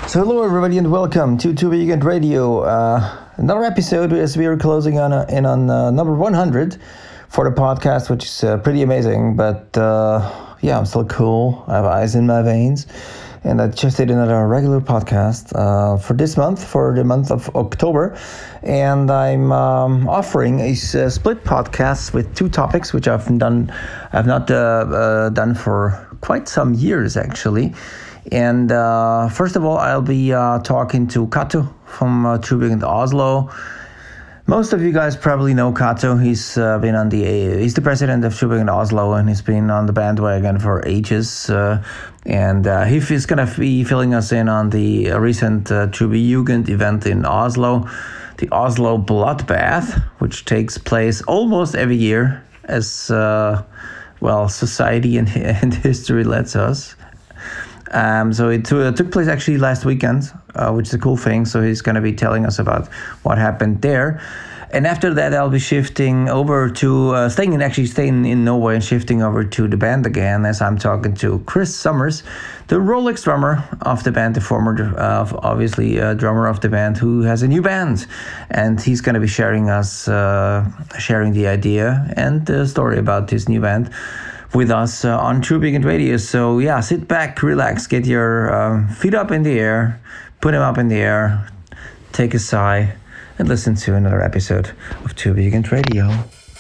So hello everybody and welcome to Two Vegan Radio. Another episode as we are closing on number 100 for the podcast, which is pretty amazing. But I'm still cool. I have ice in my veins, and I just did another regular podcast for this month, for the month of October, and I'm offering a split podcast with two topics which I've not done for quite some years actually. And first of all, I'll be talking to Kato from Tübingen Oslo. Most of you guys probably know Kato. He's the president of Tübingen Oslo, and he's been on the bandwagon for ages. And he's going to be filling us in on the recent Tübingen event in Oslo, the Oslo Bloodbath, which takes place almost every year, as society and history lets us. So it took place actually last weekend, which is a cool thing. So he's going to be telling us about what happened there. And after that, I'll be shifting over to staying in Norway and shifting over to the band again, as I'm talking to Chris Summers, the Rolex drummer of the band, the former, drummer of the band, who has a new band. And he's going to be sharing the idea and the story about his new band with us on True Vegan Radio. So yeah, sit back, relax, get your feet up in the air, put them up in the air, take a sigh, and listen to another episode of True Vegan Radio.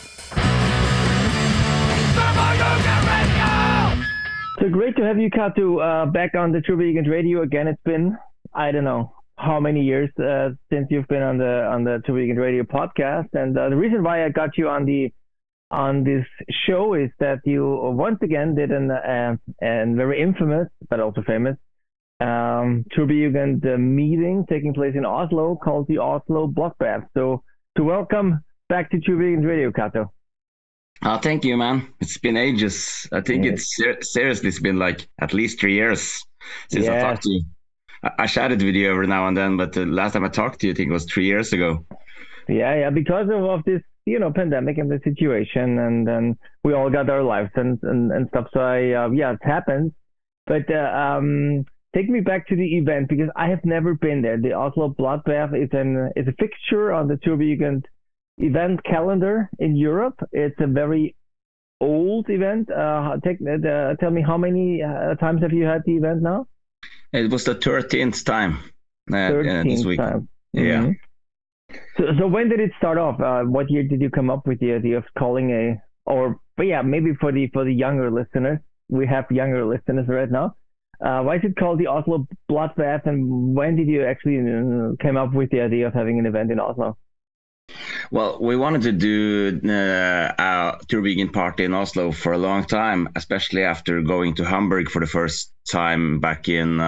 So great to have you, Kato, back on the True Vegan Radio again. It's been, I don't know how many years since you've been on the True Vegan Radio podcast. And the reason why I got you on this show is that you once again did a very infamous but also famous Turbojugend meeting taking place in Oslo called the Oslo Bloodbath. So to welcome back to Turbojugend Radio, Kato. Thank you, man. It's been ages. I think seriously, it's been like at least 3 years since I talked to you. I chatted with you every now and then, but the last time I talked to you, I think it was 3 years ago. Yeah, because of this pandemic and the situation, and then we all got our lives and stuff. So it happens. But take me back to the event, because I have never been there. The Oslo Bloodbath is a fixture on the Turbojugend event calendar in Europe. It's a very old event. Tell me, how many times have you had the event now? It was the 13th time this week. Time. Yeah. Mm-hmm. So when did it start off? What year did you come up with the idea of calling maybe for the younger listeners? We have younger listeners right now. Why is it called the Oslo Bloodbath, and when did you actually came up with the idea of having an event in Oslo? Well, we wanted to do a Turbojugend party in Oslo for a long time, especially after going to Hamburg for the first time back in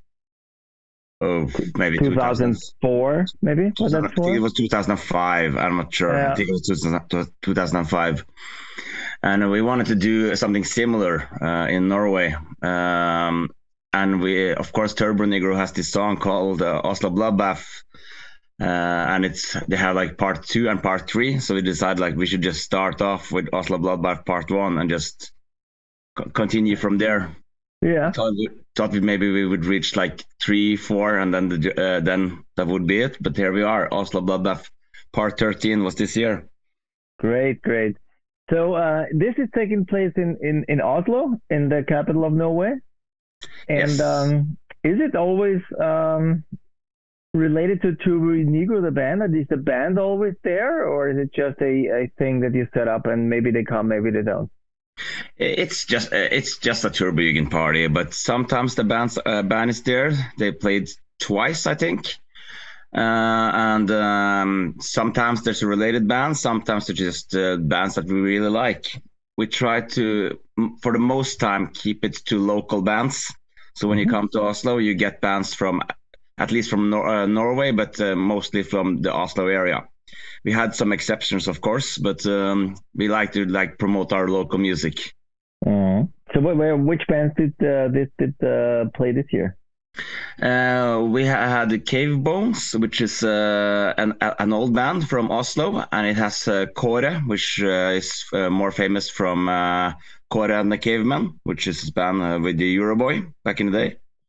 maybe 2004, maybe? I think it was 2005. I'm not sure. Yeah. I think it was 2005. And we wanted to do something similar in Norway. And we, of course, Turbonegro has this song called Oslo Bloodbath. And they have like part 2 and part 3. So we decided like we should just start off with Oslo Bloodbath part 1 and just continue from there. Yeah. Thought maybe we would reach like 3, 4, and then that would be it. But here we are. Oslo Bloodbath Part 13 was this year. Great. So this is taking place in Oslo, in the capital of Norway. And yes. Is it always related to Turbonegro, the band? Is the band always there, or is it just a thing that you set up and maybe they come, maybe they don't? It's just a Turbojugend party, but sometimes the band is there. They played twice, I think, and sometimes there's a related band. Sometimes they're just bands that we really like. We try to, for the most time, keep it to local bands. So when you come to Oslo, you get bands at least from Norway, but mostly from the Oslo area. We had some exceptions, of course, but we like to promote our local music. So which bands did play this year? We had the Cave Bones, which is an old band from Oslo, and it has Kåre, which is more famous from Kåre and the Cavemen, which is a band with the Euroboy back in the day.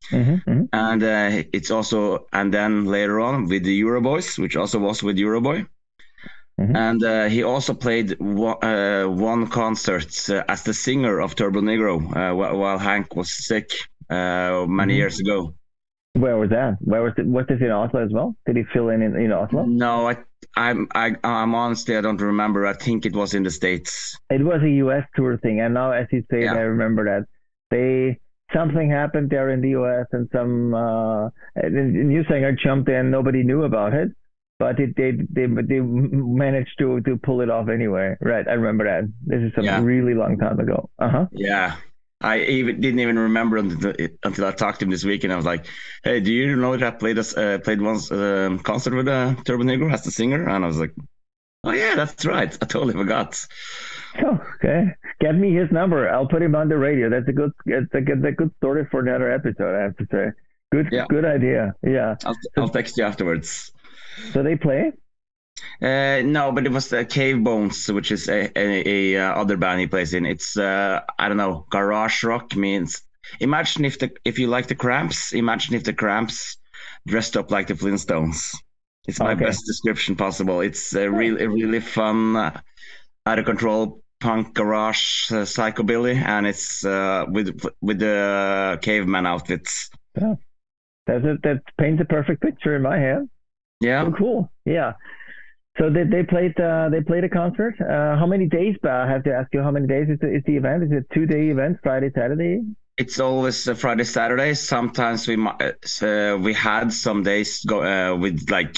And it's also, and then later on with the Euroboys, which also was with Euroboy. And he also played one concert as the singer of Turbo Negro while Hank was sick many years ago. Where was that? Where was it? Was this in Oslo as well? Did he fill in Oslo? No, I'm honestly, I don't remember. I think it was in the States. It was a US tour thing, and now as you say it, I remember that something happened there in the US, and some new singer jumped in. Nobody knew about it, but they managed to pull it off anyway. Right, I remember that. This is a really long time ago. Yeah. I didn't even remember until I talked to him this week, and I was like, "Hey, do you know that I played once concert with Turbo Negro as the singer?" And I was like, "Oh yeah, that's right. I totally forgot." Oh, okay, get me his number. I'll put him on the radio. That's a good story for another episode. I have to say, good idea. Yeah, I'll text you afterwards. So they play. No, but it was Cave Bones, which is a other band he plays in. It's I don't know, garage rock means. Imagine if you like the Cramps. Imagine if the Cramps dressed up like the Flintstones. It's my best description possible. It's really fun, out of control punk garage psychobilly, and it's with the caveman outfits. Yeah, that paints a perfect picture in my head. Yeah, so cool. Yeah. So they played a concert. How many days? I have to ask you, how many days is the event? Is it a 2-day event, Friday, Saturday? It's always Friday, Saturday. Sometimes we had some days go with like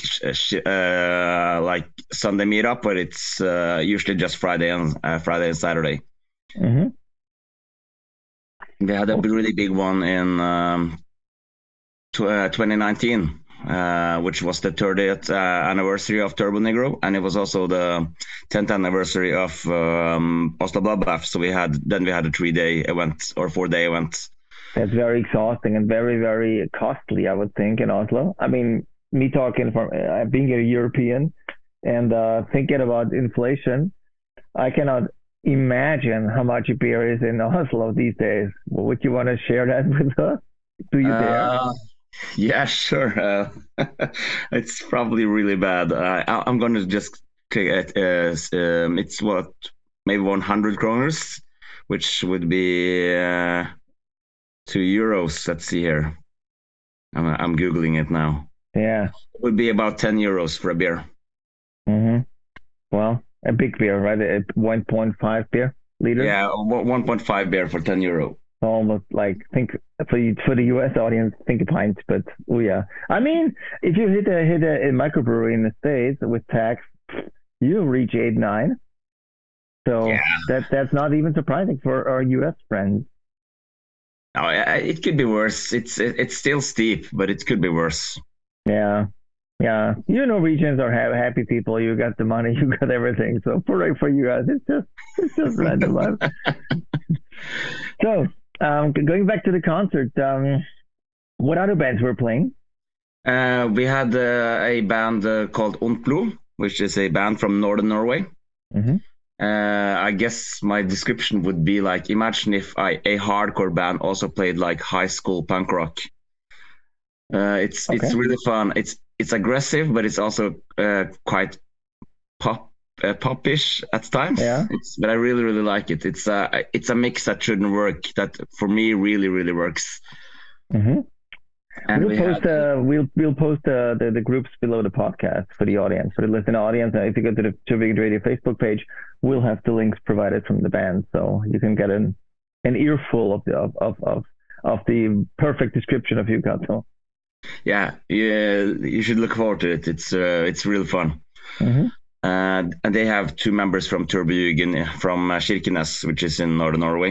Sunday meetup, but it's usually just Friday and Saturday. We had a really big one in 2019. Which was the 30th anniversary of Turbo Negro, and it was also the 10th anniversary of Oslo Bloodbath. So we had a 3-day event or 4-day event. That's very exhausting and very, very costly, I would think, in Oslo. I mean, me talking from being a European and thinking about inflation, I cannot imagine how much a beer is in Oslo these days. Would you want to share that with us? Do you dare? Yeah, sure. It's probably really bad. I'm going to just take it as it's maybe 100 kroners, which would be €2. Let's see here. I'm Googling it now. Yeah. It would be about €10 for a beer. Well, a big beer, right? A 1.5 beer liter? Yeah, 1.5 beer for €10. Almost like, think for the US audience, think a pint, but yeah. I mean, if you hit a microbrewery in the States with tax, you reach 8-9. So that's not even surprising for our US friends. Oh, it could be worse. It's still steep, but it could be worse. Yeah. You Norwegians are happy people. You got the money, you got everything. So for you guys, it's just random life. So. Going back to the concert, what other bands were playing? We had a band called Ontlo, which is a band from northern Norway. I guess my description would be like, imagine if a hardcore band also played like high school punk rock. It's really fun. It's aggressive, but it's also quite popish at times. Yeah. But I really, really like it. It's a mix that shouldn't work. That for me really, really works. And we'll post the groups below the podcast for the audience, for the listening audience. And if you go to the Turbo Weekend Radio Facebook page, we'll have the links provided from the band, so you can get an earful of the perfect description of you, Kato. Yeah, you should look forward to it. It's real fun. And they have 2 members from Turbo Weekend from Kirkenes, which is in northern Norway.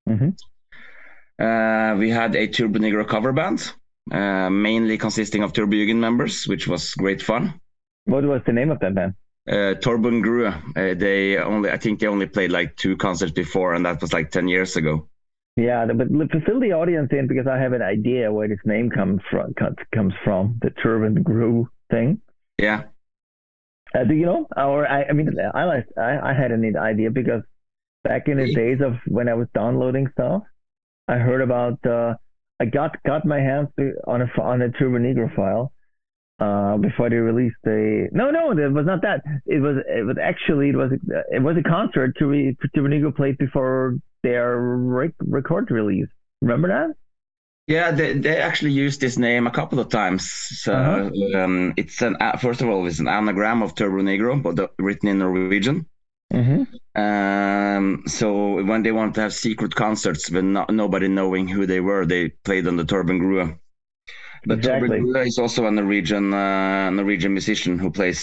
We had a Turbo Negro cover band, mainly consisting of Turbo Weekend members, which was great fun. What was the name of that band? Torben Grue. I think they only played like 2 concerts before, and that was like 10 years ago. Yeah, but fill the audience in, because I have an idea where this name comes from. The Torben Grue thing. Yeah. Do you know? I had an idea, because back in the days of when I was downloading stuff, I heard about I got my hands on a Turbo Negro file before they released the. No, it was not that. It was actually it was a concert Turbo Negro played before their record release. Remember that? Yeah, they actually used this name a couple of times. So it's first of all, it's an anagram of Turbo Negro, but written in Norwegian. So when they want to have secret concerts with nobody knowing who they were, they played on the Torben Grue. But Exactly. Torben Grue is also a Norwegian musician who plays.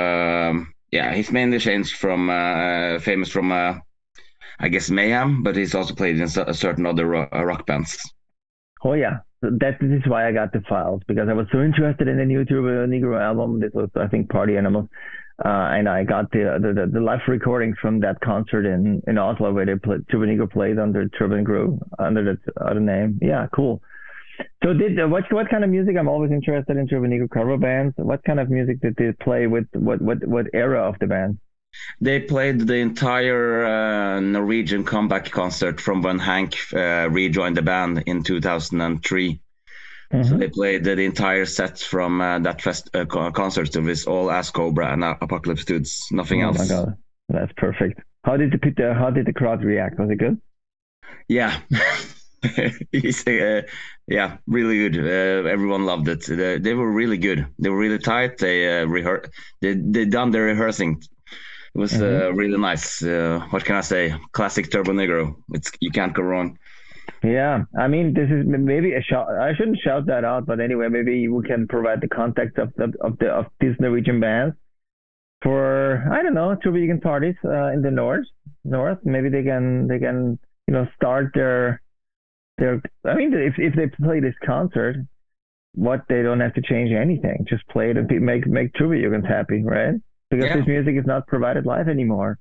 He's mainly changed from famous from I guess Mayhem, but he's also played in certain other rock bands. Oh yeah, this is why I got the files, because I was so interested in the new Turbo Negro album. This was, I think, Party Animals, and I got the live recordings from that concert in Oslo where Turbo Negro played under Turbo Negro under that other name. Yeah, cool. So what kind of music? I'm always interested in Turbo Negro cover bands. What kind of music did they play with? What era of the band? They played the entire Norwegian comeback concert from when Hank rejoined the band in 2003. So they played the entire set from that concert with all Ass Cobra and Apocalypse Dudes, nothing else. Oh my God, that's perfect. How did the crowd react? Was it good? Yeah. He's really good. Everyone loved it. They were really good. They were really tight. They done their rehearsing. It was really nice. What can I say? Classic Turbo Negro. You can't go wrong. Yeah, I mean, this is maybe a shout. I shouldn't shout that out, but anyway, maybe we can provide the context of these Norwegian bands for, I don't know, Turbo Vegan parties in the north. Maybe they can start their. I mean, if they play this concert, they don't have to change anything. Just play it and make Turbo Vegans happy, right? Because this music is not provided live anymore.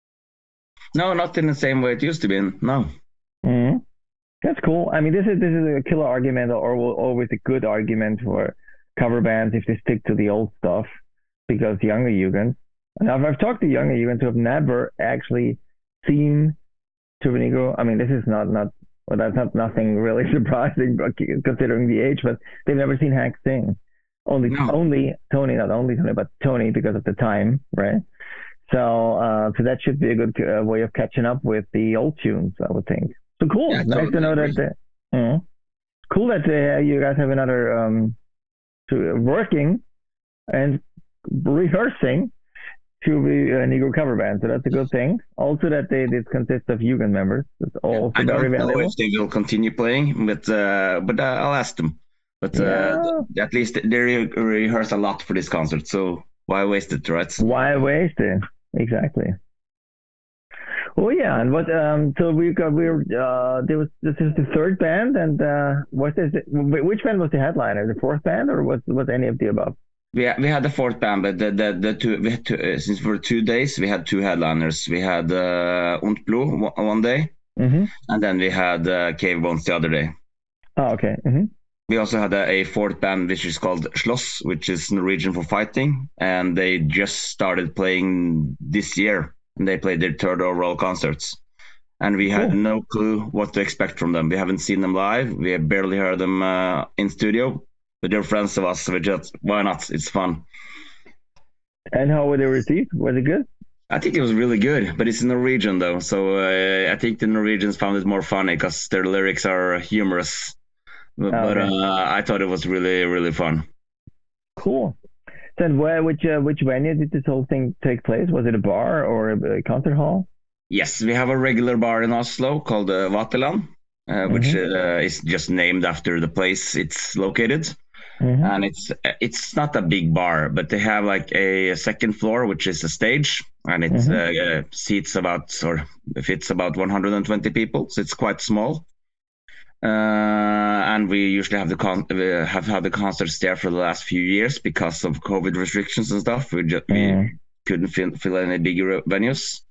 No, not in the same way it used to be. No. Mm-hmm. That's cool. I mean, this is a killer argument, or always a good argument for cover bands if they stick to the old stuff, because younger Jugends, and I've talked to younger Jugends who have never actually seen Turbo Negro. I mean, this is not well, that's not nothing really surprising considering the age, but they've never seen Hank sing. Only Tony, not only Tony, but Tony, because of the time, right? So that should be a good way of catching up with the old tunes, I would think. So cool. Yeah, nice to know that. Cool that you guys have another working and rehearsing to be a Negro cover band. So that's a good thing. Also that this consists of Jugend members. It's also I very don't know valuable. if they will continue playing, but I'll ask them. But at least they rehearse a lot for this concert, so why waste it, right? Why waste it? Exactly. Oh yeah, and what? So this is the third band, and which band was the headliner? The fourth band, or was any of the above? We had the fourth band, but the two since for 2 days we had two headliners. We had Ondt Blod one day, and then we had Cave Bones the other day. Oh, okay. We also had a fourth band, which is called Slåss, which is Norwegian for fighting, and they just started playing this year. And they played their third overall concerts, and we had no clue what to expect from them. We haven't seen them live. We have barely heard them in studio, but they're friends of us, so we just, why not? It's fun. And how were they received? Was it good? I think it was really good, but it's in Norwegian though, so I think the Norwegians found it more funny because their lyrics are humorous. But I thought it was really, really fun. Cool. Then which venue did this whole thing take place? Was it a bar or a concert hall? Yes, we have a regular bar in Oslo called Vaterland, which is just named after the place it's located. And it's not a big bar, but they have like a second floor, which is a stage, and it fits about 120 people, so it's quite small. And we usually have had the concerts there for the last few years because of COVID restrictions and stuff. We couldn't fill any bigger venues.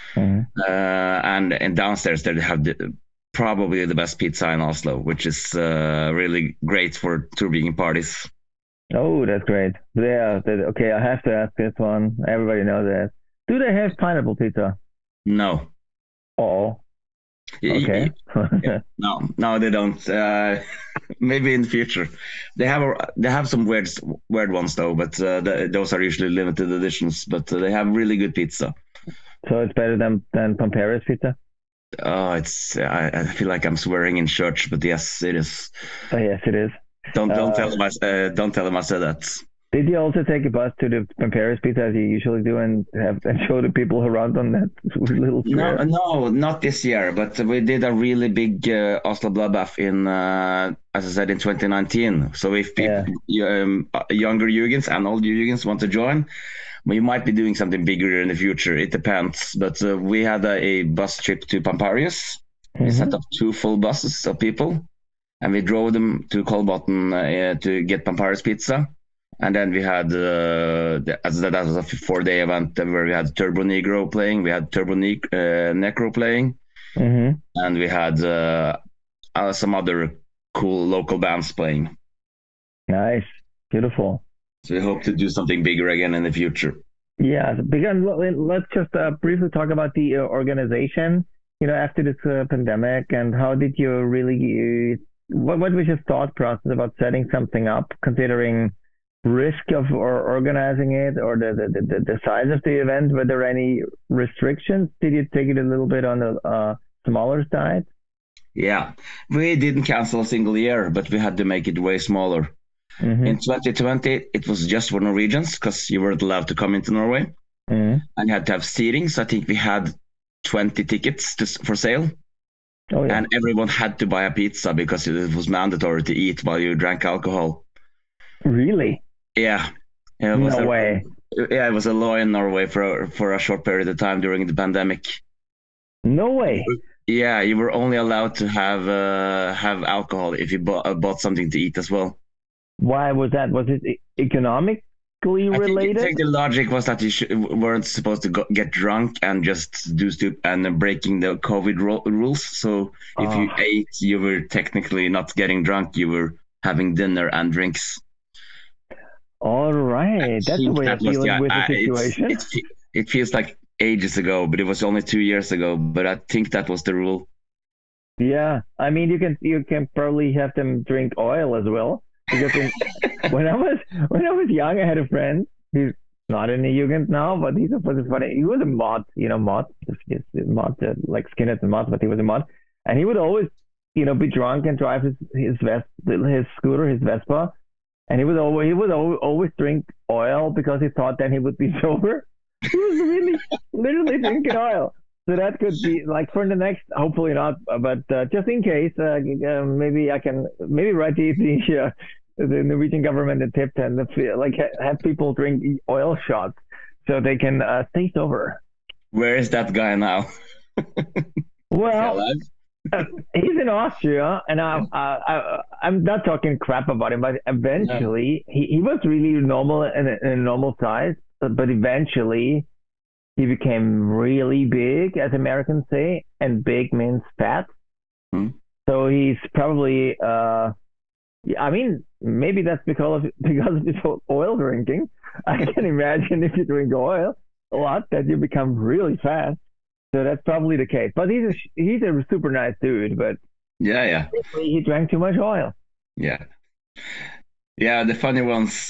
And downstairs they have probably the best pizza in Oslo, which is really great for touring parties. Oh, that's great. Yeah. Okay, I have to ask this one. Everybody knows that. Do they have pineapple pizza? No. Oh. Okay. No, they don't. Maybe in the future. They have some weird ones though, but those are usually limited editions. But they have really good pizza. So it's better than Pampera's pizza? Oh, I feel like I'm swearing in church, but yes, it is. Oh, yes, it is. Don't tell him don't tell him I said that. Did you also take a bus to the Pampera's pizza as you usually do and show the people around on that little square? No, not this year, but we did a really big Oslo Bloodbath in, as I said, in 2019. So if people, younger Jugends and old Jugends want to join, we might be doing something bigger in the future. It depends. But we had a bus trip to Pamparius. We set up 2 full buses of people, and we drove them to Kolbotn to get Pamparius pizza. And then we had, that was a 4-day event where we had Turbo Negro playing, we had Turbo Necro playing, and we had some other cool local bands playing. Nice, beautiful. So we hope to do something bigger again in the future. Yeah, because let's just briefly talk about the organization, after this pandemic, and how did you really, what was your thought process about setting something up, considering risk of or organizing it, or the size of the event? Were there any restrictions? Did you take it a little bit on the smaller side? Yeah, we didn't cancel a single year, but we had to make it way smaller. In 2020, it was just for Norwegians because you weren't allowed to come into Norway, and you had to have seating. So I think we had 20 tickets for sale. Oh, yeah. And everyone had to buy a pizza because it was mandatory to eat while you drank alcohol. Really? Yeah. No way. Yeah, it was a law in Norway for a short period of time during the pandemic. No way. Yeah, you were only allowed to have alcohol if you bought something to eat as well. Why was that? Was it economically related? I think the logic was that you weren't supposed to get drunk and just do stupid and breaking the COVID rules. So if you ate, you were technically not getting drunk. You were having dinner and drinks. All right, that's the way of dealing with the situation. It feels like ages ago, but it was only 2 years ago. But I think that was the rule. Yeah, I mean, you can probably have them drink oil as well. Because when I was young, I had a friend. He's not in the Jugend now, but he was funny. He was a mod, mod, like skinheads and mods, but he was a mod, and he would always, be drunk and drive his scooter, his Vespa. And he would always drink oil because he thought then he would be sober. He was really literally drinking oil. So that could be like for the next, hopefully not, but just in case, maybe I can write the Norwegian government a tip and have people drink oil shots so they can stay sober. Where is that guy now? Well, he's in Austria, and I'm not talking crap about him, but eventually he was really normal in a normal size, but eventually he became really big, as Americans say, and big means fat. So he's probably, I mean, maybe that's because of his oil drinking. I can imagine if you drink oil a lot that you become really fat. So that's probably the case. But he's a super nice dude, but yeah, he drank too much oil. Yeah, the funny ones.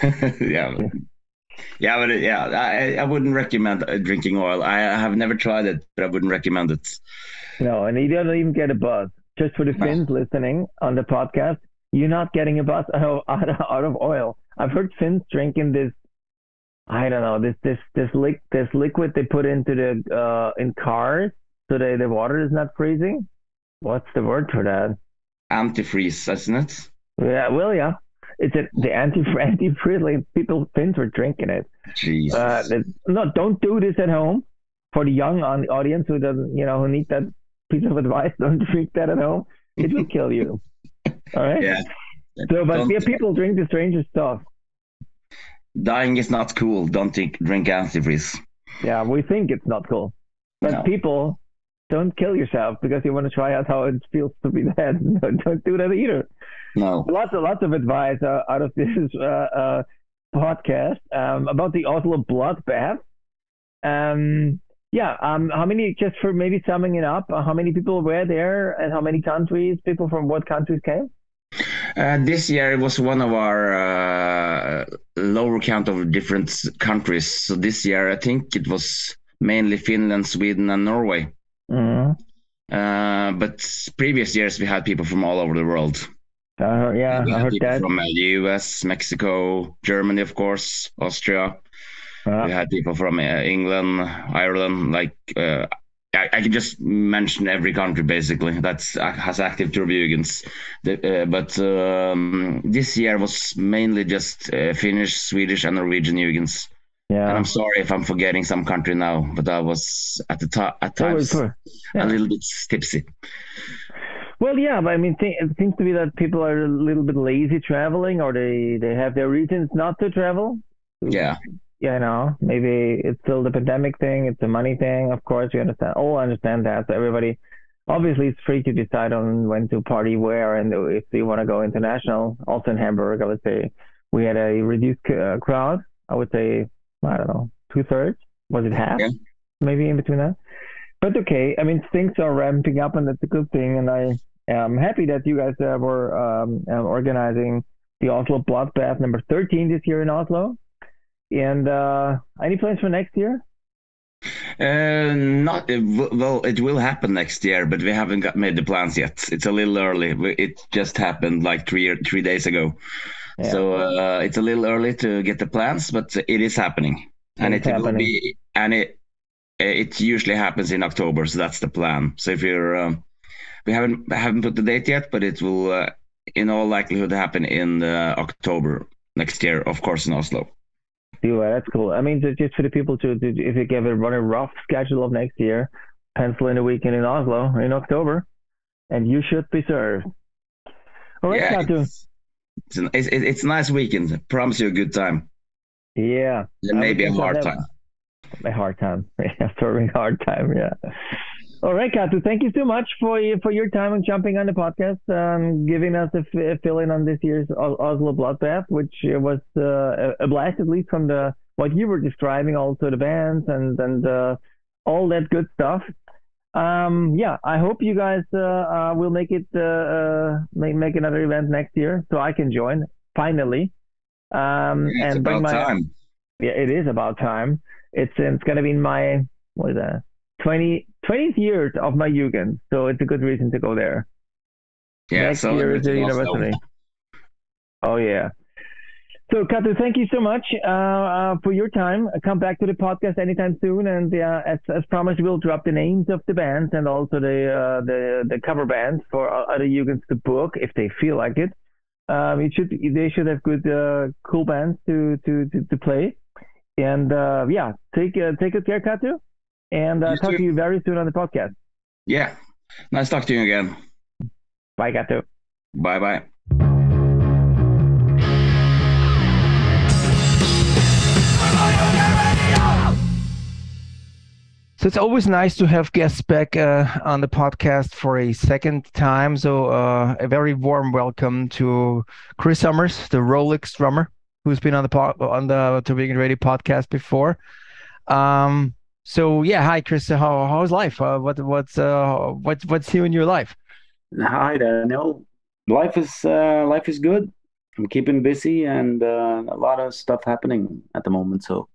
I wouldn't recommend drinking oil. I have never tried it, but I wouldn't recommend it. No, and you don't even get a buzz. Just for the Finns listening on the podcast, you're not getting a buzz out of oil. I've heard Finns drinking this. I don't know, this liquid they put into the in cars so the water is not freezing. What's the word for that? Antifreeze, isn't it? Yeah, well, yeah. It's the antifreeze. Like Finns were drinking it. Jeez. No, don't do this at home. For the young audience who doesn't, who need that piece of advice, don't drink that at home. It will kill you. All right. Yeah. So, but people drink the strangest stuff. Dying is not cool. Don't drink antifreeze. Yeah, we think it's not cool, but people, don't kill yourself because you want to try out how it feels to be dead. No, don't do that either. No. Lots of advice out of this podcast about the Oslo Bloodbath. How many, just for maybe summing it up, how many people were there and how many countries, people from what countries came? This year it was one of our lower count of different countries. So this year I think it was mainly Finland, Sweden, and Norway. Mm-hmm. But previous years we had people from all over the world. Yeah, We I had heard people that. from U.S., Mexico, Germany, of course, Austria. We had people from England, Ireland. Like I can just mention every country basically that has active Turbojugends. But this year was mainly just Finnish, Swedish, and Norwegian Jugends. And I'm Yeah. sorry if I'm forgetting some country now, but I was at times a little bit tipsy. Well, yeah, but I mean, it seems to be that people are a little bit lazy traveling, or they have their reasons not to travel. Yeah. Yeah, maybe it's still the pandemic thing, it's a money thing. Of course, we understand. I understand that. So everybody, obviously, it's free to decide on when to party where, and if they want to go international. Also in Hamburg, I would say we had a reduced crowd. I would say, I don't know, 2/3. Was it half? Yeah. Maybe in between that. But okay, I mean, things are ramping up, and that's a good thing. And I am happy that you guys were organizing the Oslo Bloodbath number 13 this year in Oslo. And any plans for next year? Not well. It will happen next year, but we haven't made the plans yet. It's a little early. It just happened like 3 days ago, Yeah. so it's a little early to get the plans. But it is happening, and it will be. And it usually happens in October, so that's the plan. So if you're, we haven't put the date yet, but it will, in all likelihood, happen in October next year, of course, in Oslo. That's cool. I mean, just for the people to if you give a rough schedule of next year, pencil in a weekend in Oslo in October, and you should be served. All right, Katu. It's a nice weekend. I promise you a good time. Yeah. And maybe a hard time. A hard time. Serving hard time. Yeah. All right, Katu. Thank you so much for your time and jumping on the podcast, giving us a fill in on this year's Oslo Bloodbath, which was a blast, at least from what you were describing, also the bands and all that good stuff. Yeah, I hope you guys will make it make another event next year so I can join finally. It's and about time. Yeah, it is about time. It's going to be in my, what is that, 20th year of my Jugend, so it's a good reason to go there. Yeah, next year is the university. Oh yeah. So Katu, thank you so much for your time. Come back to the podcast anytime soon, and as promised, we'll drop the names of the bands and also the cover bands for other Jugends to book if they feel like it. They should have good cool bands to play. And yeah, take good care, Katu, and talk to you very soon on the podcast. Yeah, nice talking to you again. Bye, Katu. Bye. So it's always nice to have guests back on the podcast for a second time. So a very warm welcome to Chris Summers, the Rolex drummer, who's been on the Turbojugend Radio podcast before. So yeah, hi Chris. How's life? What's new in your life? Hi there. No, life is good. I'm keeping busy and a lot of stuff happening at the moment. So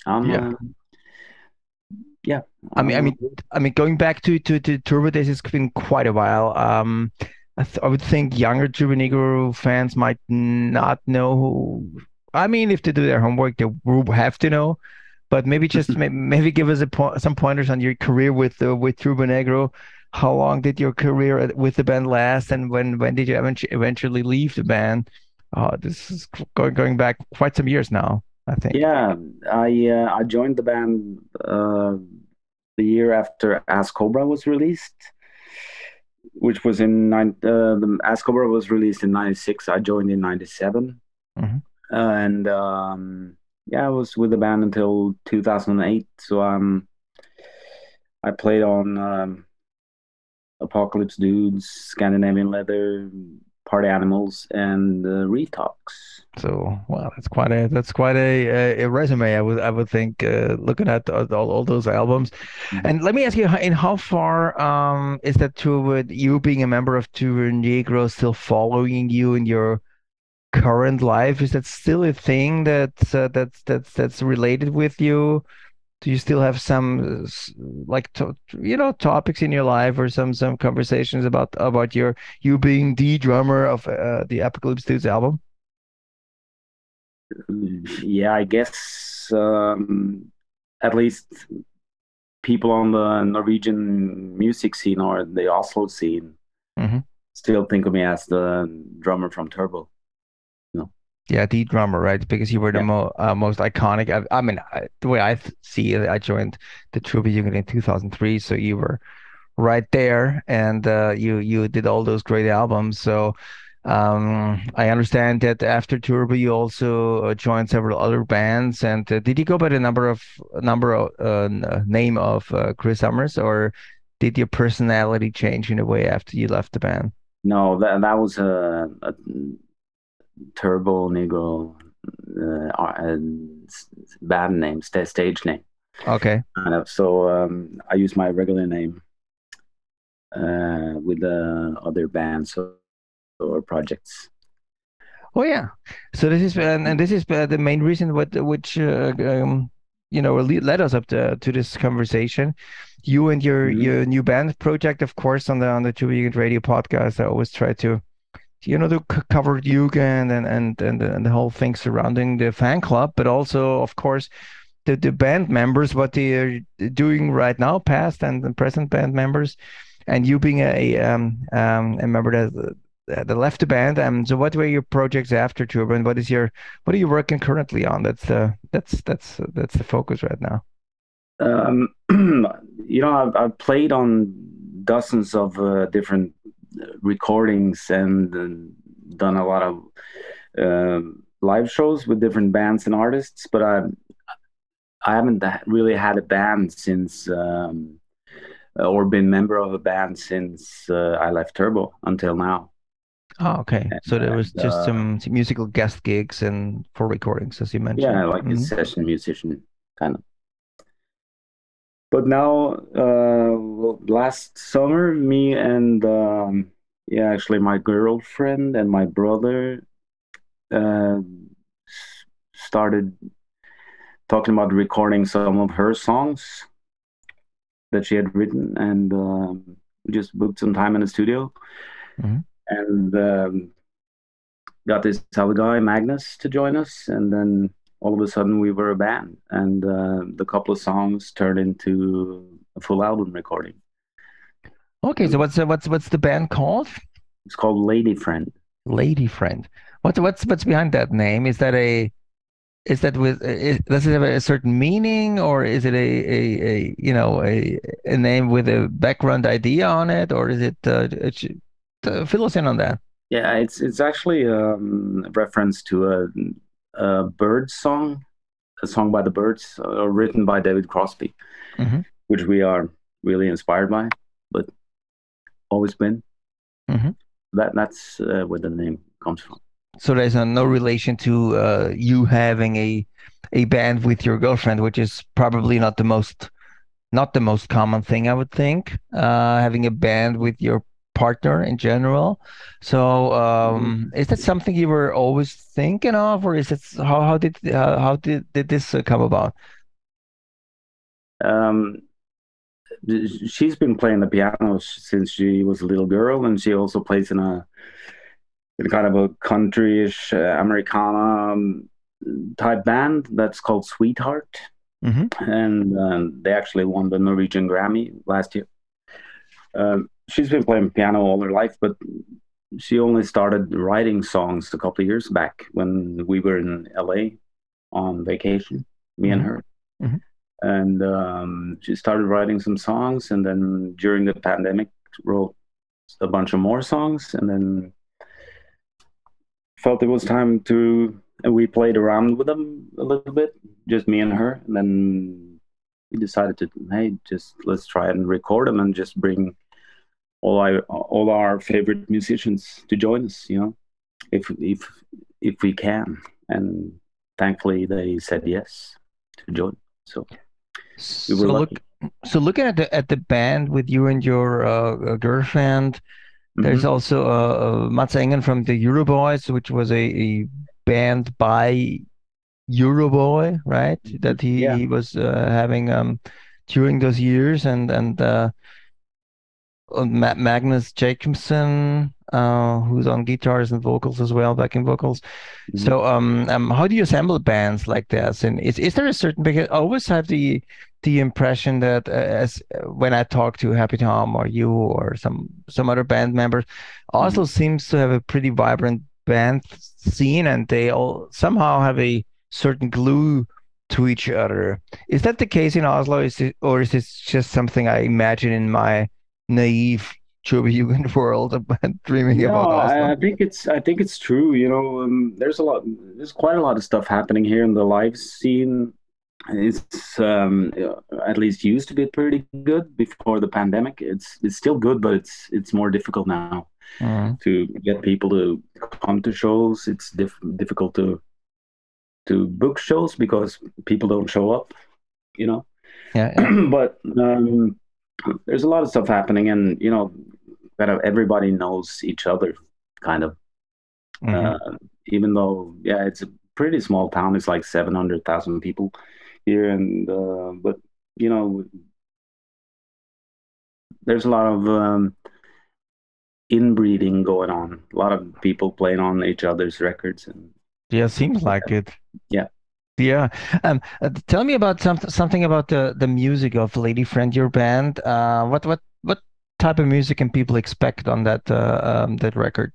yeah. I mean, going back to Turbo Days, it's been quite a while. I would think younger Turbonegro fans might not know who. I mean, if they do their homework, they will have to know. But maybe just maybe give us some pointers on your career with Turbonegro. How long did your career with the band last, and when did you eventually leave the band? This is going back quite some years now, I think. Yeah, I joined the band the year after As Cobra was released, which was the As Cobra was released in '96. I joined in '97, and I was with the band until 2008. So I played on Apocalypse Dudes, Scandinavian Leather, Party Animals, and Retox. So, well, that's quite a resume. I would think, looking at all those albums. And let me ask you, in how far is that tour with you being a member of Tour Negro still following you in your current life? Is that still a thing that's related with you? Do you still have some like topics in your life, or some conversations about you being the drummer of the Apocalypse Dudes album? Yeah, I guess at least people on the Norwegian music scene or the Oslo scene Hmm. still think of me as the drummer from Turbo. Yeah, the drummer, right? Because you were the Yeah. most iconic. I mean, the way see it, I joined the Trooper Unit in 2003, so you were right there, and you did all those great albums. So I understand that after Turbo, you also joined several other bands. And did you go by the name of Chris Summers, or did your personality change in a way after you left the band? No, that was a Turbo Negro band name, stage name. Okay. So I use my regular name with other bands or projects. Oh yeah. So this is and this is the main reason which led us up to this conversation. You and your new band project, of course, on the Two Vegan Radio podcast. I always try to cover Jugend and the whole thing surrounding the fan club, but also, of course, the band members, what they are doing right now, past and present band members, and you being a member that left the band. So what were your projects after Turbo, and what are you working currently on? That's the focus right now. I've played on dozens of different recordings and done a lot of live shows with different bands and artists, but I haven't really had a band since or been member of a band since I left Turbo until now. Oh, okay. So there was just some musical guest gigs and for recordings, as you mentioned. Yeah, like a session musician kind of. But now, last summer, me and actually my girlfriend and my brother started talking about recording some of her songs that she had written, and we just booked some time in the studio. And got this other guy, Magnus, to join us, and then all of a sudden we were a band, and the couple of songs turned into a full album recording. Okay, so what's the band called? It's called Lady Friend. Lady Friend. What's behind that name? Does it have a certain meaning, or is it a name with a background idea on it, or is it fill us in on that? Yeah, it's actually a reference to a Byrds song, a song by the Byrds, written by David Crosby, which we are really inspired by, but always been. That's where the name comes from. So there's no relation to you having a band with your girlfriend, which is probably not the most common thing, I would think. Having a band with your partner in general. So is that something you were always thinking of, or is it how did this come about? She's been playing the piano since she was a little girl, and she also plays in kind of a countryish Americana type band that's called Sweetheart. And they actually won the Norwegian Grammy last year. She's been playing piano all her life, but she only started writing songs a couple of years back when we were in LA on vacation, me and her. And she started writing some songs, and then during the pandemic wrote a bunch of more songs, and then felt it was time and we played around with them a little bit, just me and her, and then we decided to, hey, let's try and record them and just bring all our favorite musicians to join us. If we can, and thankfully they said yes to join. So we were So lucky. looking at the band with you and your girlfriend, there's Hmm. also Mats Engen from the Euroboys, which was a band by Euroboy, right? That Yeah. he was having during those years, and Magnus Jacobson, who's on guitars and vocals as well, backing vocals. Hmm. So, how do you assemble bands like this? And is there a certain, because I always have the impression that as when I talk to Happy Tom or you or some other band members, Hmm. Oslo seems to have a pretty vibrant band scene, and they all somehow have a certain glue to each other. Is that the case in Oslo? Or is this just something I imagine in my naive Jugend world about dreaming No, about Oslo? I think it's true. There's quite a lot of stuff happening here in the live scene. It's at least used to be pretty good before the pandemic. It's still good, but it's more difficult now Mm. to get people to come to shows. It's difficult to book shows because people don't show up, you know. Yeah, yeah. But there's a lot of stuff happening, and kind of everybody knows each other, kind of. Hmm. Uh, Even though, yeah, it's a pretty small town. It's like 700,000 people here, and but you know, there's a lot of inbreeding going on. A lot of people playing on each other's records, and Yeah, seems like it. yeah. Yeah. Tell me about something about the music of Lady Friend, your band. What type of music can people expect on that record?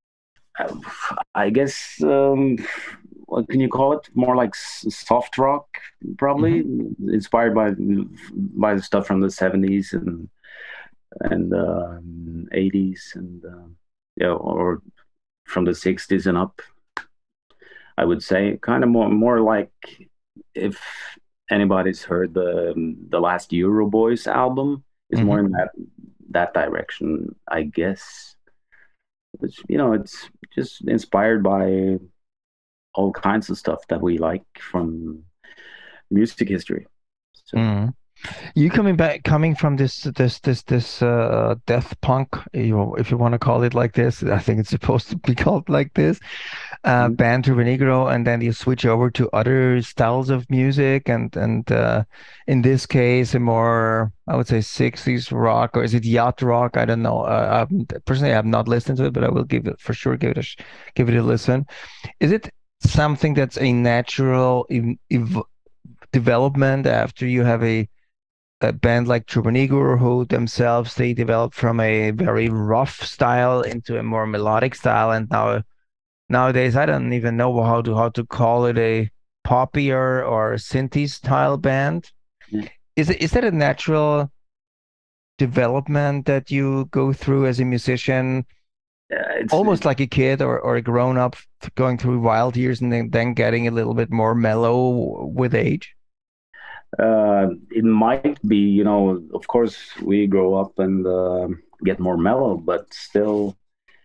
I guess what can you call it? More like soft rock, Hmm. probably inspired by the stuff from the 70s and 80s and yeah, or from the 60s and up. I would say kind of more like if anybody's heard the last Euroboys album, is more Hmm. in that direction, I guess. It's just inspired by all kinds of stuff that we like from music history. So Hmm. You coming from this death punk, if you want to call it like this. I think it's supposed to be called like this. mhm. Band to Renegro, and then you switch over to other styles of music, and in this case, a more, I would say, 60s rock, or is it yacht rock? I don't know. Personally, I have not listened to it, but I will give it for sure. Give it a listen. Is it something that's a natural ev development after you have a band like Troubadour, who themselves they developed from a very rough style into a more melodic style, and nowadays I don't even know how to call it a poppier or synthy style band. Yeah. Is that a natural development that you go through as a musician, It's almost like a kid or a grown up going through wild years and then getting a little bit more mellow with age? it might be, of course we grow up and get more mellow, but still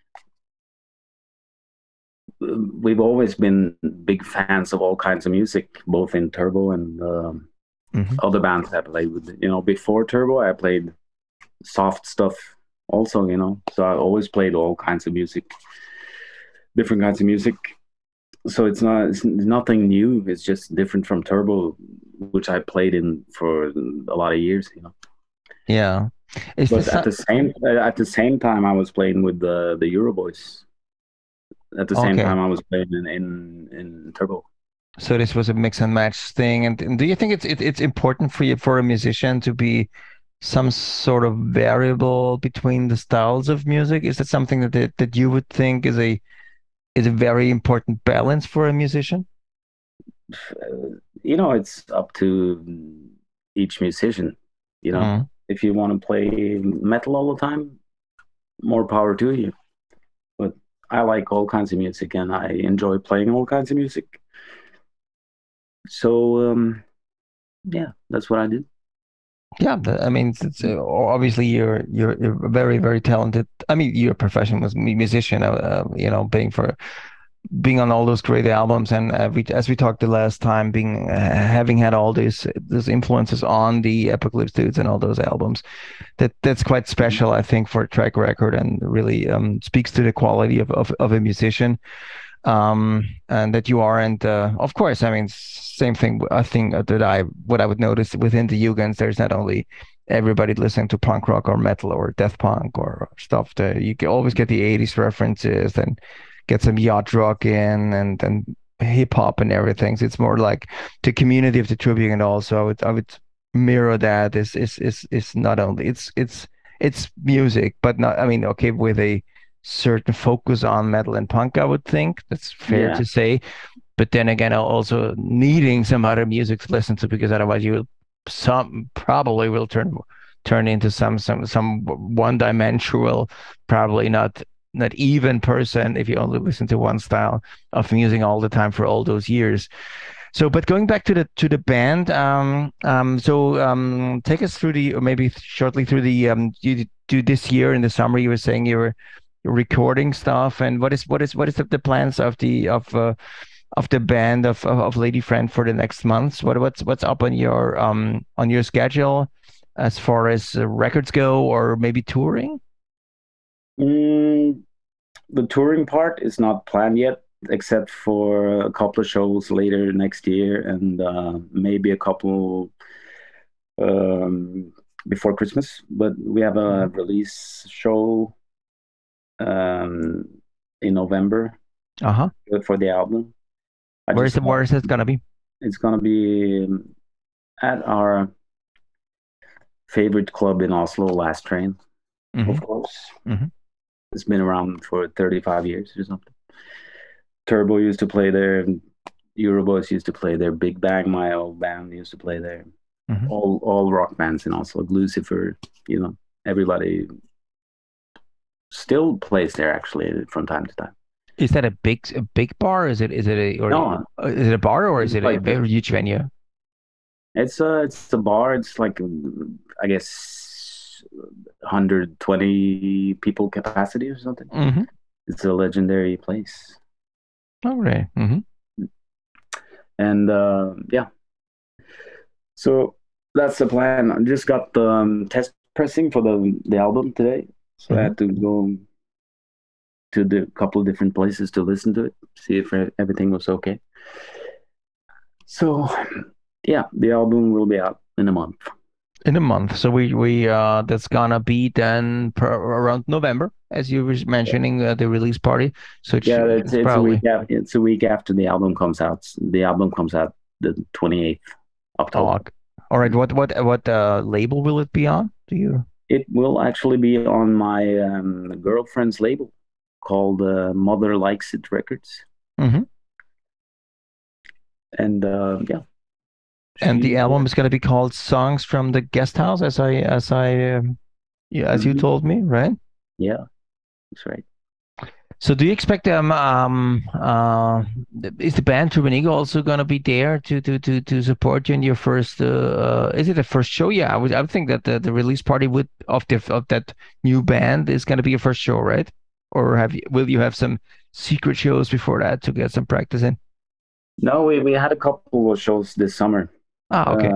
we've always been big fans of all kinds of music, both in Turbo and Hmm. other bands I played with. Before Turbo, I played soft stuff also. So I always played all kinds of music, different kinds of music. So it's nothing new. It's just different from Turbo, which I played in for a lot of years. Yeah. Is But this at the same time, I was playing with the Euroboys. At the same okay? time, I was playing in Turbo. So this was a mix and match thing. And do you think it's important for you, for a musician, to be some sort of variable between the styles of music? Is that something that you would think is a very important balance for a musician? It's up to each musician. You know, Mm. if you want to play metal all the time, more power to you. But I like all kinds of music, and I enjoy playing all kinds of music. So yeah, that's what I did. Yeah, I mean, it's obviously you're very very talented. I mean, you're a professional musician. Being on all those great albums, and as we talked the last time, being having had all these influences on the Apocalypse Dudes and all those albums, that's quite special, I think, for a track record, and really speaks to the quality of a musician, and that you are. And of course, I mean, same thing. I think what I would notice within the Jugends, there's not only everybody listening to punk rock or metal or death punk or stuff. You can always get the '80s references and get some yacht rock in and hip hop and everything. So it's more like the community of the Tribune. Also, I would mirror that. Is not only it's music, but not. I mean, okay, with a certain focus on metal and punk, I would think that's fair Yeah. to say. But then again, also needing some other music to listen to, because otherwise you will some probably will turn into some one dimensional, probably not even person if you only listen to one style of music all the time for all those years. So, but going back to the band, take us through or maybe shortly through you do this year in the summer. You were saying you were recording stuff, and what is the plans of the band of Lady Friend for the next months? What's up on your schedule as far as records go, or maybe touring? Mm, the touring part is not planned yet, except for a couple of shows later next year and maybe a couple um, before Christmas. But we have a release show um, in November Uh-huh. for the album. Where is it gonna be? It's gonna be at our favorite club in Oslo, Last Train, Mm-hmm. of course. Mm-hmm. It's been around for 35 years or something. Turbo used to play there. Euroboys used to play there. Big Bang, my old band, used to play there. Mm-hmm. All rock bands in Oslo. Lucifer, everybody still plays there actually from time to time. Is that a big bar? Is it No, is it a bar, or is it's it a like very huge venue? it's a bar. It's like I guess 120 people capacity or something. Mm-hmm. It's a legendary place. Oh, right. Mm-hmm. And yeah, so that's the plan. I just got the test pressing for the album today, so I had to go to the couple of different places to listen to it, see if everything was okay. So yeah, the album will be out in a month. In a month. So we that's gonna be then around November, as you were mentioning, the release party. So Yeah, it's it's a probably week after, it's a week after the album comes out. The album comes out the 28th October. okay. All right. What label will it be on? Do you? It will actually be on my girlfriend's label called Mother Likes It Records. Mm-hmm. And yeah. And the album is going to be called Songs from the Guest House, as you told me, right? Yeah, that's right. So do you expect is the band Turbinigo also going to be there to support you in your first is it a first show? Yeah, I would think that the release party of that new band is going to be your first show, right? Or will you have some secret shows before that to get some practice in? No, we had a couple of shows this summer. Okay.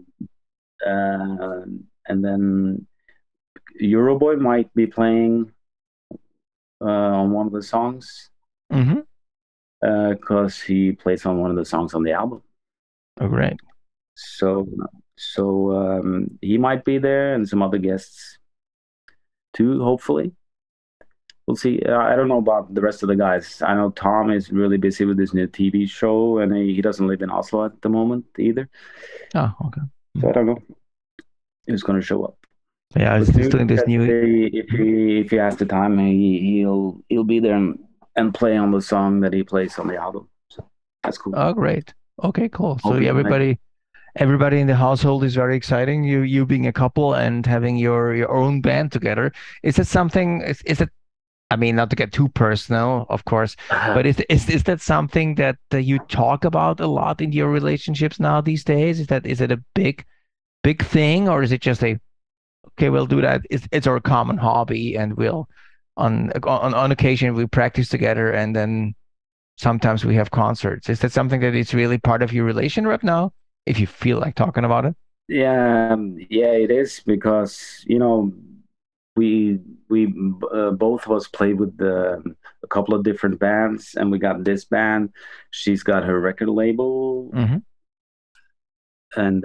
And then Euroboy might be playing on one of the songs. Mm-hmm. Because he plays on one of the songs on the album. Oh, great. So he might be there, and some other guests too, hopefully. We'll see. I don't know about the rest of the guys. I know Tom is really busy with his new TV show, and he doesn't live in Oslo at the moment either. Oh, okay. So I don't know who's going to show up. Yeah, he's doing this new. If he has the time, he'll be there and play on the song that he plays on the album. So that's cool. Oh, great. Okay, cool. So yeah, everybody in the household is very exciting. You being a couple and having your own band together. Is it something? Is it? I mean, not to get too personal, of course, but is that something that you talk about a lot in your relationships now these days? Is it a big big thing, or is it just a okay, we'll do that. It's our common hobby, and we'll on occasion we practice together, and then sometimes we have concerts. Is that something that is really part of your relation right now? If you feel like talking about it. Yeah, yeah, it is because we both of us played with a couple of different bands, and we got this band. She's got her record label, Mm-hmm. and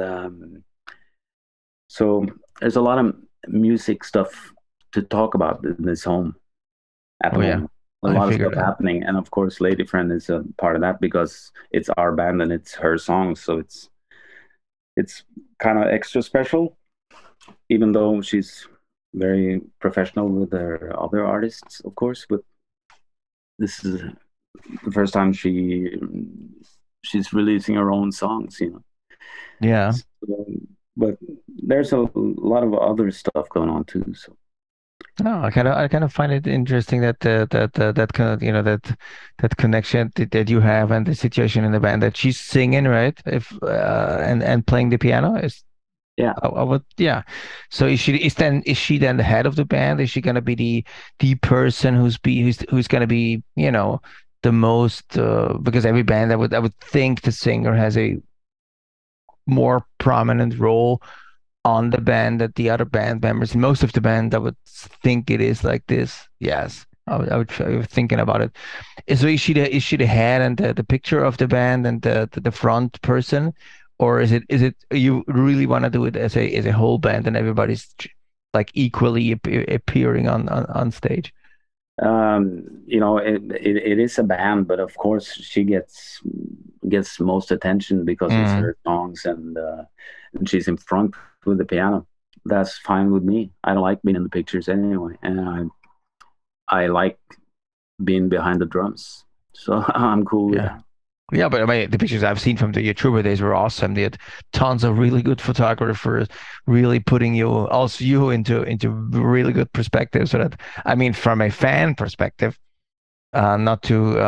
so there's a lot of music stuff to talk about in this home at the Oh yeah, moment. A I lot of figured stuff that. happening, and of course, Lady Friend is a part of that because it's our band and it's her song, so it's kind of extra special, even though she's very professional with her other artists, of course. But this is the first time she's releasing her own songs, Yeah. So, but there's a lot of other stuff going on too. So No, I kind of find it interesting that that kind of that connection that you have and the situation in the band that she's singing, right? If and playing the piano is yeah, I would, yeah. So is she then the head of the band? Is she gonna be the person who's gonna be, the most because every band I would think the singer has a more prominent role on the band that the other band members. In most of the band, I would think it is like this. Yes. I was thinking about it. So is she the head and the picture of the band and the front person, or is it you really want to do it as a whole band and everybody's like equally appearing on stage? it is a band, but of course she gets most attention because it's Mm, her songs, and she's in front with the piano. That's fine with me. I don't like being in the pictures anyway, and I like being behind the drums, so I'm cool with yeah. that. Yeah, but I mean, the pictures I've seen from the YouTuber days were awesome. They had tons of really good photographers, really putting you into really good perspective. So that I mean, from a fan perspective, not to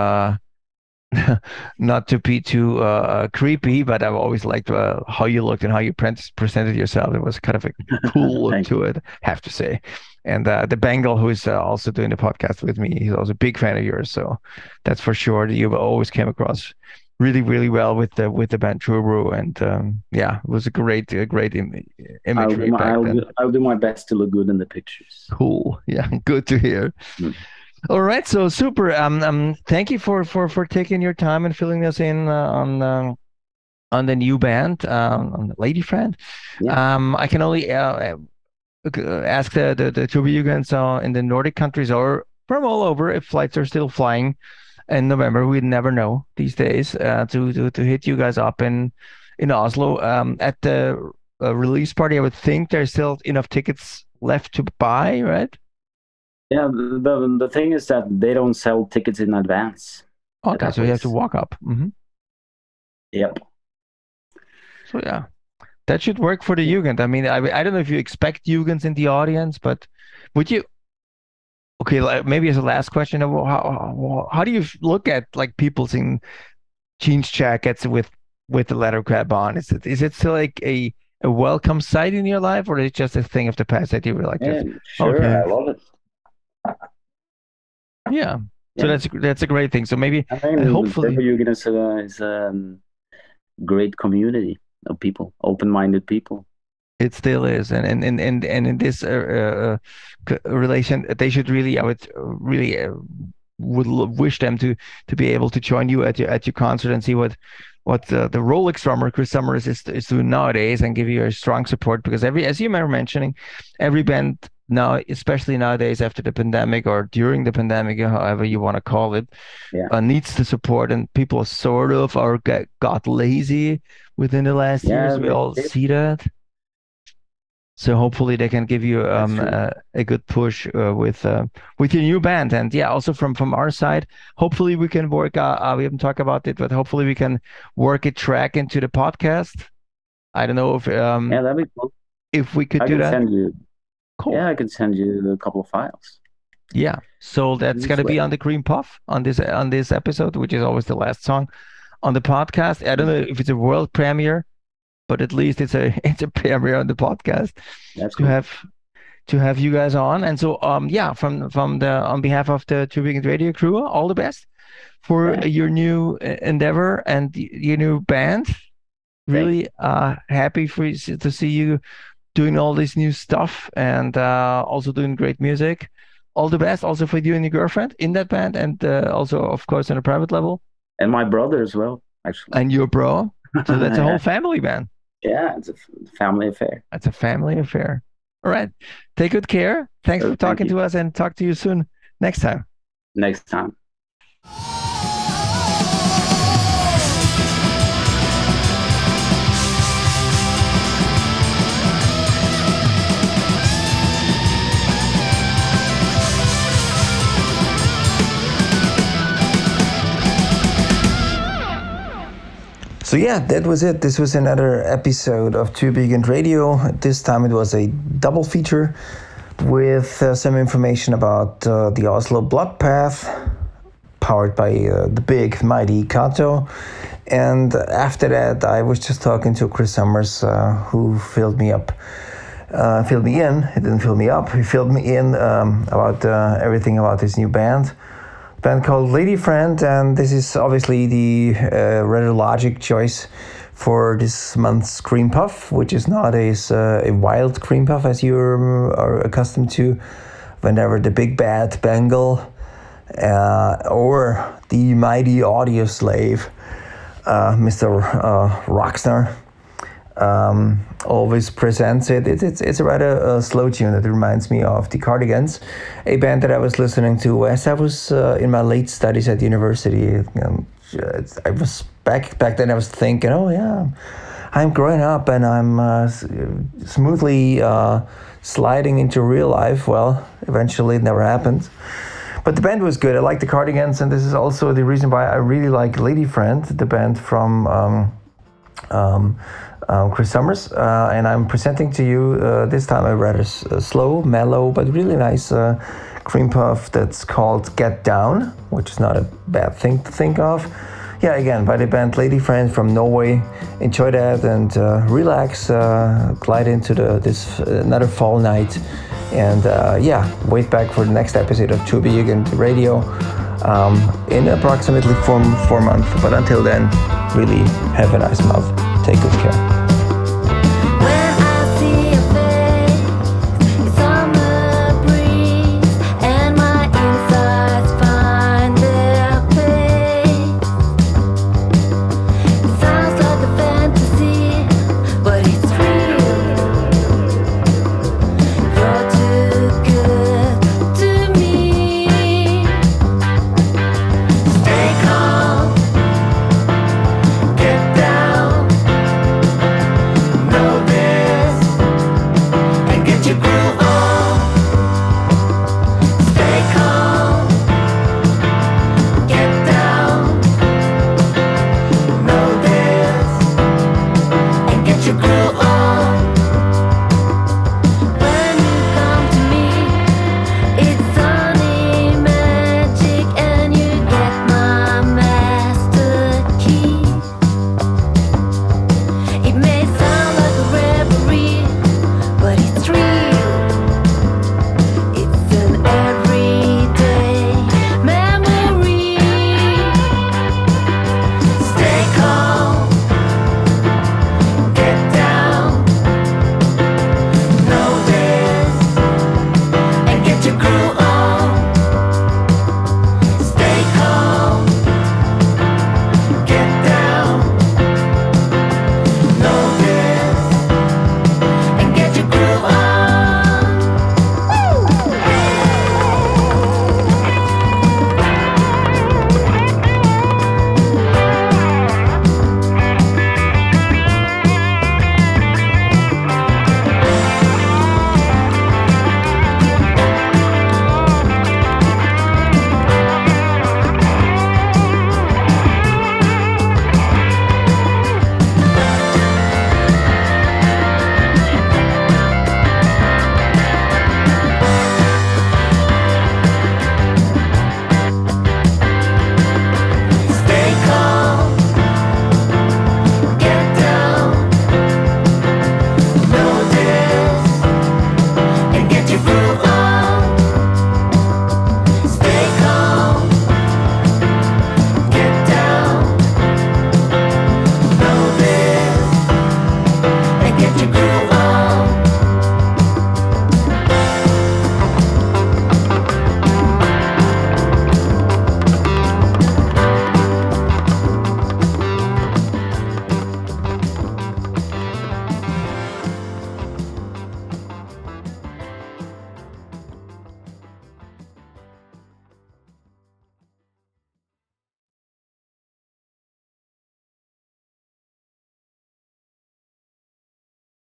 not to be too creepy, but I've always liked how you looked and how you presented yourself. It was kind of a cool look Thank to you. it, have to say. And the Bengal, who is also doing the podcast with me, he's also a big fan of yours. So that's for sure. You always came across really, really well with the band True, and yeah, it was a great imagery back then. I'll do my best to look good in the pictures. Cool. Yeah, good to hear. Mm. All right, so super. Thank you for taking your time and filling us in on the new band, on the Lady Friend. Yeah. I can only ask the two of you guys in the Nordic countries or from all over if flights are still flying in November. We never know these days to hit you guys up in Oslo at the release party. I would think there's still enough tickets left to buy, right? Yeah, the thing is that they don't sell tickets in advance at Okay, that so you have to place. walk up. Yep. So yeah. That should work for the Jugend. I mean, I don't know if you expect Jugends in the audience, but would you? Okay, maybe as a last question, how do you look at like people seeing jeans jackets with the leather grab on? Is it still like a welcome sight in your life, or is it just a thing of the past that you were like Yeah, just sure. okay, I love it. yeah? So Yeah. that's a great thing. So maybe I mean, hopefully Derby is a great community of people, open-minded people. it still is, and in this relation, they should really, I would really wish them to be able to join you at your concert and see what the Rolex drummer Chris Summers is doing nowadays and give you a strong support because as you were mentioning, every band now, especially nowadays after the pandemic or during the pandemic, however you want to call it, Yeah. needs the support, and people sort of got lazy within the last Yeah, years. We all they, see that. So hopefully they can give you that's true. a good push with your new band, and yeah, also from our side, hopefully we can work. We haven't talked about it, but hopefully we can work a track into the podcast. I don't know Yeah, that'd be cool. if we could I do can that. send you. Cool. Yeah, I can send you a couple of files. Yeah. So that's No gonna be sweat. on the Green Puff on this episode, which is always the last song on the podcast. I don't know if it's a world premiere but at least it's a it's a premiere on the podcast That's to cool. have you guys on. And so yeah, from the on behalf of the Two Vegan Radio crew, all the best for your new endeavor and your new band. Really happy to see you doing all this new stuff and also doing great music. All the best also for you and your girlfriend in that band, and also of course on a private level. And my brother as well, actually. And your bro. So that's a whole family band. Yeah, it's a family affair. That's a family affair. All right. Take good care. Thanks for talking to us, and talk to you soon next time. Next time. So yeah, that was it. This was another episode of Two Vegan Radio. This time it was a double feature with some information about the Oslo Blood Path, powered by the big mighty Kato. And after that, I was just talking to Chris Summers, who filled me in. He didn't fill me up. He filled me in about everything about his new band called Lady Friend, and this is obviously the rather logic choice for this month's cream puff, which is not a wild cream puff as you are accustomed to whenever the big bad Bengal or the mighty audio slave, Mr. Rockstar, always presents it. It's a rather slow tune that reminds me of the Cardigans, a band that I was listening to as I was in my late studies at university. I was back then. I was thinking, oh yeah, I'm growing up and I'm smoothly sliding into real life. Well, eventually it never happened. But the band was good. I like the Cardigans, and this is also the reason why I really like Lady Friend, the band from Chris Summers, and I'm presenting to you this time a rather slow, mellow, but really nice cream puff that's called Get Down, which is not a bad thing to think of. Yeah, again, by the band Lady Friend from Norway. Enjoy that and relax, glide into this another fall night, and yeah, wait back for the next episode of Two Vegan Radio in approximately 4 months. But until then, really have a nice month. Take good care.